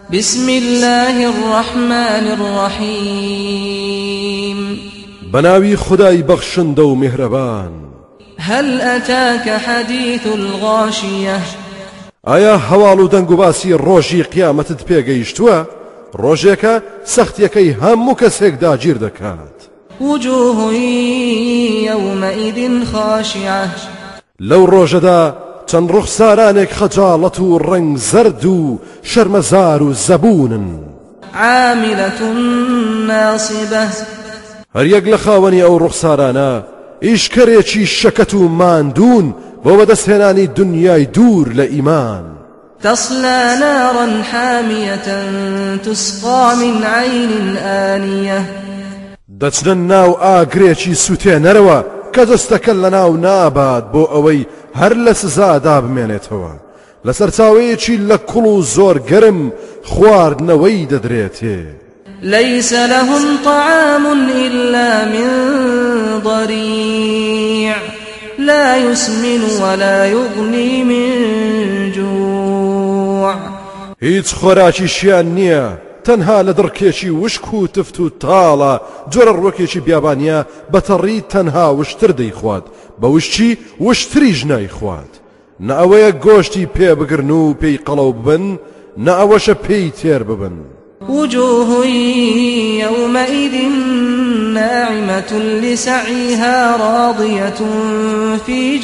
بسم الله الرحمن الرحيم بناوي خداي بخشند و مهربان. هل أتاك حديث الغاشية؟ آیا هوالو دنگو باسی روژی قیامتت پێگەیشتووە؟ ڕۆژێکە سەختیەکەی هەموو کەسێک داگیر دەکات. وجوه يومئذ خاشعة. لەو ڕۆژەدا چەند ڕوخسارانێک خەجاڵەت و ڕەنگ زەرد و شەرمەزار و زەبونن. عاملة ناصبة. هەریەک لە خاوەنی ئەو ڕوخسارانە ئیشکەرێکی شەکەت و ماندوون بۆ بەدەستهێنانی دنیای دوور لە ئیمان. تصلى نارا حامية تسقى من عين آنية. دەچنە ناو ئاگرێکی سوتێنەرەوە کە دەستەکە لە ناو نابات بۆ ئەوەی هەر لە سزادا بمێنێتەوە. لەسەر چاوەیەکی لە کوڵ و زۆر گەرم خواردنەوەی دەدرێتێ. ليس لهم طعام إلا من ضريع لا يسمن ولا يغني من جوع. هیچ خۆراکیشیان نییە تەنها لە دڕکێکی وشک و تفت و تاڵە جۆرە ڕوەکێکی بیابانیە بەتەڕی تەنها وشتر دەیخوات بە وشتی وشتریش نایخوات. نە ئەوەیە گۆشتی پێ بگرن و پێی قەڵەو ببن نە ئەوەشە پێی تێر ببن. وجوه يومئذ ناعمة لسعيها راضية في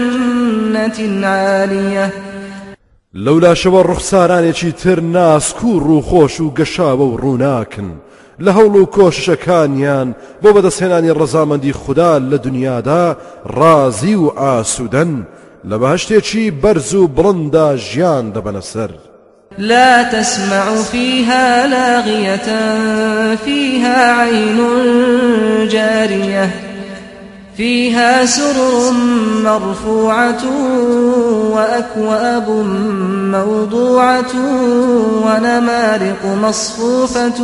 جنة عالية. لەولا شەوە ڕوخسارانێکی تر ناسک و ڕووخۆش و گەشاوە و ڕووناکن لە هەوڵ و کۆششەکانیان بۆ بەدەستهێنانی ڕەزامەندی خوددا لە دنیادا ڕازی و ئاسوودەن لە بەهەشتێکی بەرز و بڵندا ژیان دەبەنە سەر. لا تسمع فيها لاغية فيها عين جارية فيها سرر مرفوعة وأكواب موضوعة ونمارق مصفوفة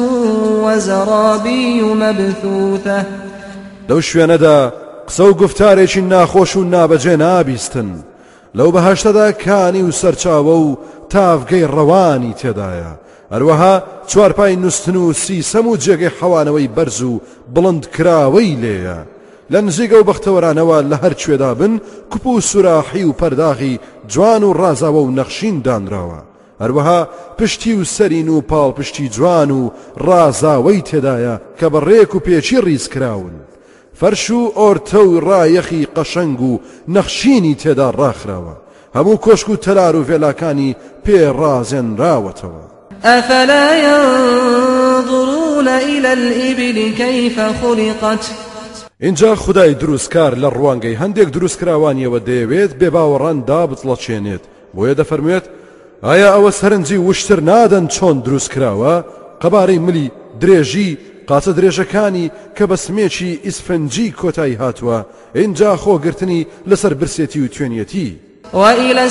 وزرابي مبثوثة. لەو شوێنەدا قسە و گفتارێکی ناخۆش و نابەجێ نابیستن. لەو بەهەشتەدا کانی و سەرچاوە و تافگەی ڕەوانی تێدایە. هەروەها چوارپای نووسن و سیسەم و جێگەی حەوانەوەی بەرز و بڵند کراوەی لێیە. لە نزیگە و بەختەوەرانەوە لە هەر کوێدا بن کوپ و سوراحی و پەرداغی جوان و ڕازاوە و نەخشین دانراوە. هەروەها پشتی و سەرین و پاڵپشتی جوان و ڕازاوەی تێدایە کە بە ڕێک و پێچی ڕیز کراون. فەرش و ئۆرتە و ڕایەخی قەشەنگ و نەخشینی تێدا ڕاخراوە. هەموو کۆشک و تەلار و فێلاکانی پێ ڕازێنراوەتەوە. ئەفەلا ينظرون إلى الإبل كيف خلقت. اینجا خدای دروستکار لە ڕوانگەی هەندێک دروستکراوانیەوە دەیەوێت بێ باوەڕان دابچڵەچێنێت. بۆیە دەفەرموێت ئایا ئەوە سەرنجی وشتر نادەن چۆن دروستکراوە؟ قەبارەی ملی درێژی قاچە درێژەکانی کە بە سمێکی ئیسفەنجی کۆتایی هاتووە اینجا خۆگرتنی لەسەر برسێتی و توێنیەتی. وإلى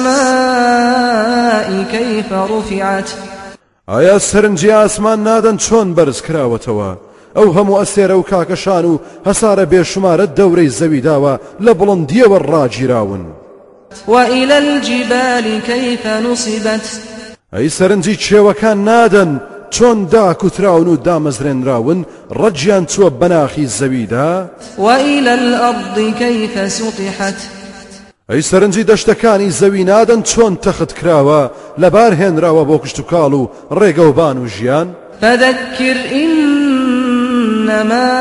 السماء كيف رفعت. ئایا سەرنجی ئاسمان نادەن چۆن بەرز کراوەتەوە؟ ئەو هەموو ئەستێرە و کاکەشان و هەسارە بێشمارە دەورەی زەوی داوە لە بڵندیەوە ڕاگیراون. وإلى الجبال كيف نصبت. ئەی سەرنجی کێوەکان نادەن چۆن داکوتراون و دامەزرێنراون ڕەجیان چووە بەناخی زەویدا. وإلى الأرض كيف سطحت. ئەی سەرنجی دەشتەکانی زەوی نادەن چۆن تەخت کراوە لەبار هێنراوە بۆ کشت و کاڵ و ڕێگەوبان و ژیان. فذكر إنما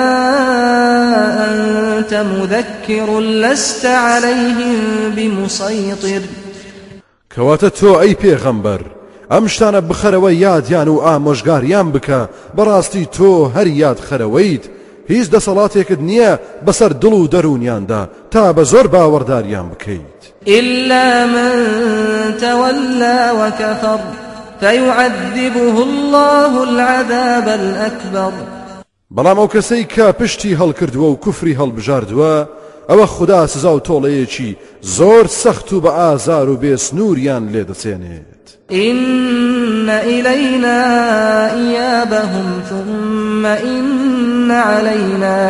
أنت مذكر لست عليهم بمسيطر. کەواتە تۆ ئەی پێغەمبەر ئەم شتانە بخەرەوە یادیان و ئامۆژگاریان بکە بەڕاستی تۆ هەر یاد خەرەوەیت هیچ دەسەڵاتێکت نییە بەسەر دڵ و دەرونیاندا تا بە زۆر باوەڕداریان بکەیت. إلا من تولى وكفر فيعذبه الله العذاب الأكبر. بەڵام ئەو کەسەی کە پشتی هەڵکردووە و کوفری هەڵبژاردووە ئەوە خوددا سزا و تۆڵەیەکی زۆر سەخت و بە ئازار و بێسنووریان لێدەچێنێت. إن إلينا إيابهم ثم إن علينا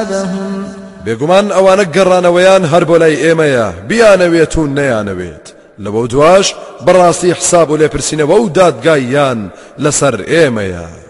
حسابهم. بێگومان ئەوانە گەڕانەوەیان هەر بۆ لای ئێمەیە بیانەوێت و نەیانەوێت لەبەو دواش بەڕاستی حساب و لێپرسینەوە و دادگاییان لەسەر ئێمەیە.